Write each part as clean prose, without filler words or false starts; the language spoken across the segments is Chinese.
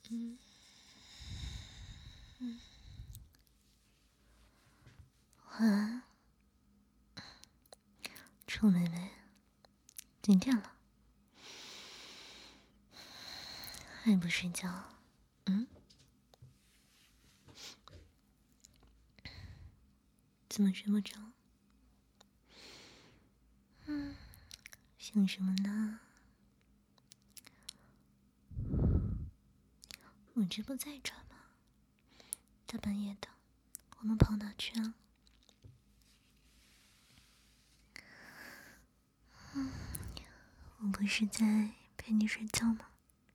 晚安，臭妹妹，几点了？还不睡觉？怎么睡不着？想什么呢？我这不在这吗？大半夜的，我们跑哪去啊？我不是在陪你睡觉吗？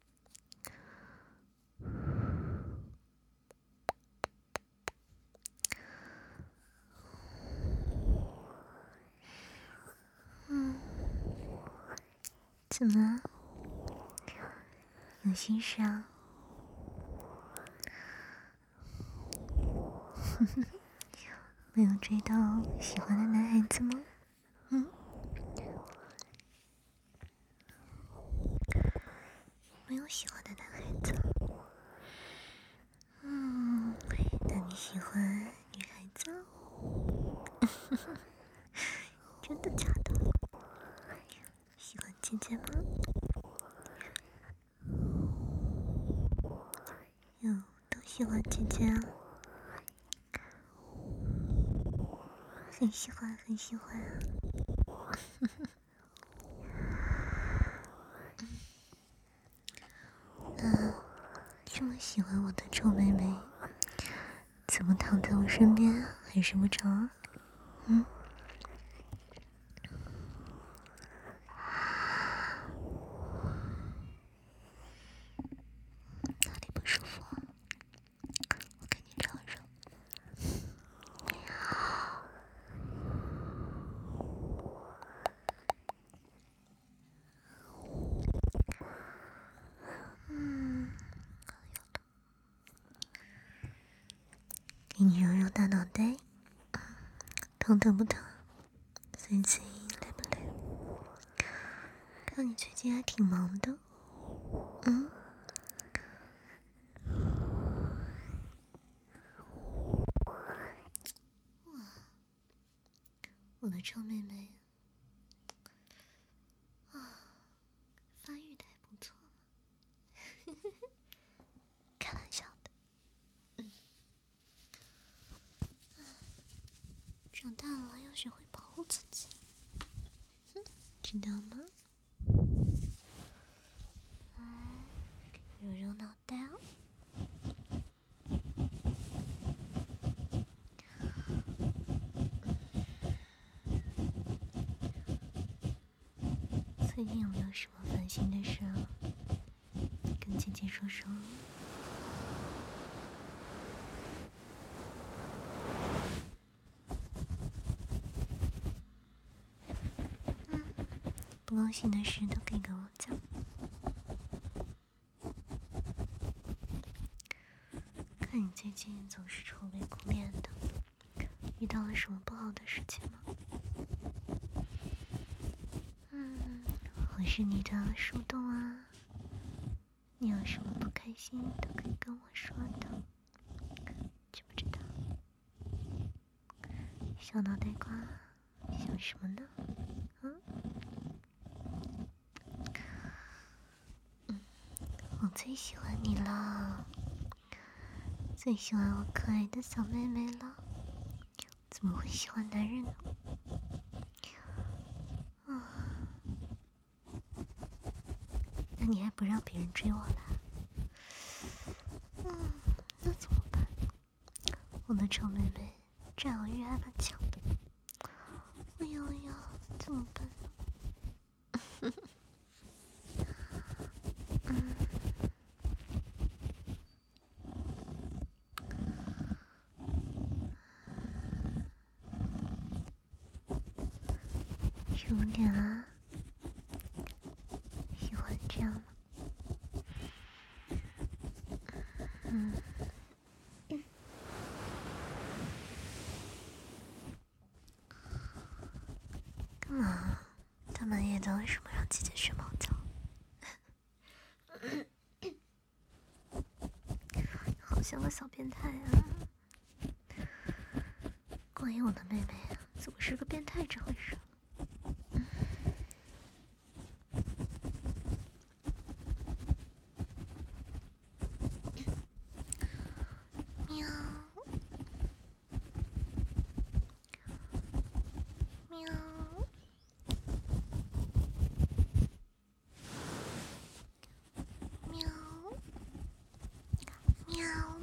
怎么了？有心事啊？没有追到喜欢的男孩子吗？没有喜欢的男孩子。那你喜欢女孩子？真的假的？喜欢姐姐吗？都喜欢姐姐啊。很喜欢很喜欢啊。这么喜欢我的臭妹妹，怎么躺在我身边还睡不着啊？哪里不舒服啊？我给你揉揉。给你揉揉大脑袋，疼不疼？最近累不累？看你最近还挺忙的。我的臭妹妹发育的还不错。开玩笑的。长大了要学会保护自己，知道吗？揉揉脑袋哦。最近有没有什么烦心的事啊？跟姐姐说说。不高兴的事都可以跟我讲。看你最近总是愁眉苦脸的，遇到了什么不好的事情吗？我是你的树洞啊，你有什么不开心都可以跟我说的，知不知道？小脑袋瓜，想什么呢？我最喜欢你了，最喜欢我可爱的小妹妹了，怎么会喜欢男人呢？那你还不让别人追我了？那怎么办？我的臭妹妹占有欲还蛮强的。哎呀，怎么办？15点了，喜欢这样吗？干嘛？大半夜的为什么让姐姐睡猫觉？ 像个小变态啊！关于我的妹妹怎么是个变态这回事？喵喵喵喵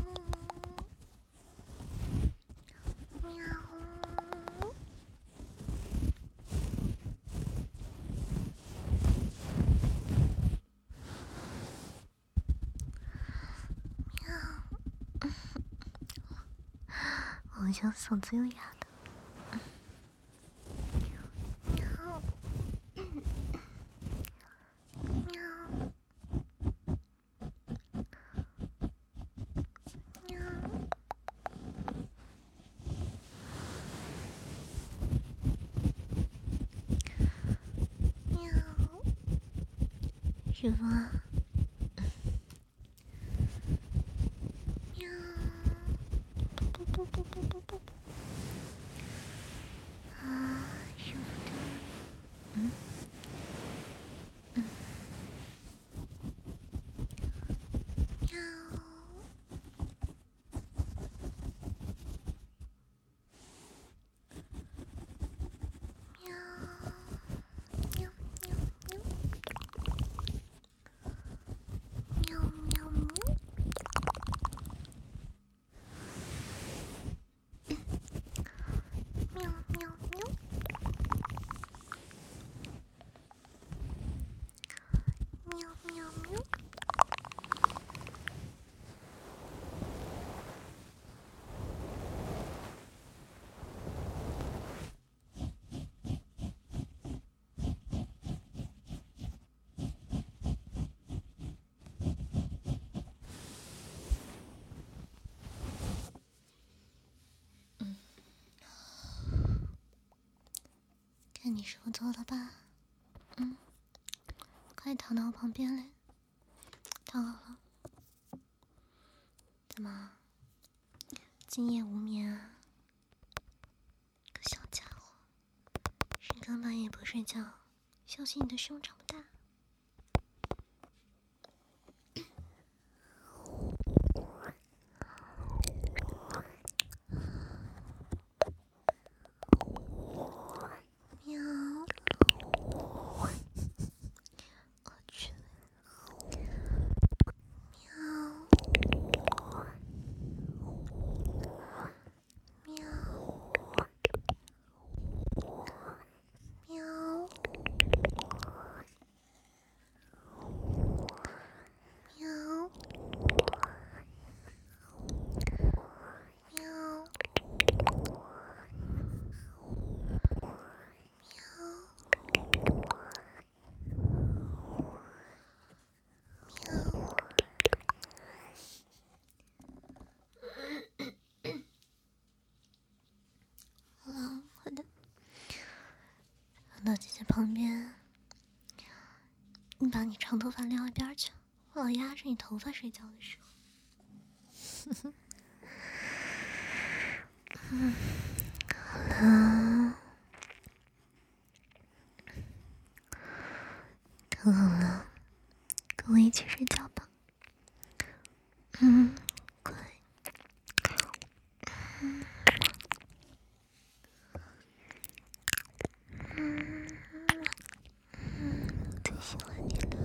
喵。我像嗓子又哑的。喵喵喵喵，什么？喵，不不不不不不不。啊，舒服的。嗯嗯。喵。喵喵喵喵喵。喵喵喵。喵喵喵。看你说错了吧？快躺到我旁边来，躺好了。怎么，今夜无眠啊？个小家伙，深更半夜不睡觉，小心你的胸长不大。喵，我去。喵喵喵喵喵好了，快点躺到姐姐旁边，你把你长头发撂一边去，我老压着你头发睡觉的时候。好了，躺好了，跟我一起睡觉吧。快。最喜欢你了。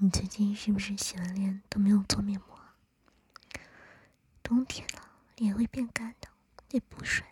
你最近是不是洗完脸都没有做面膜啊？冬天了，脸会变干的，得补水。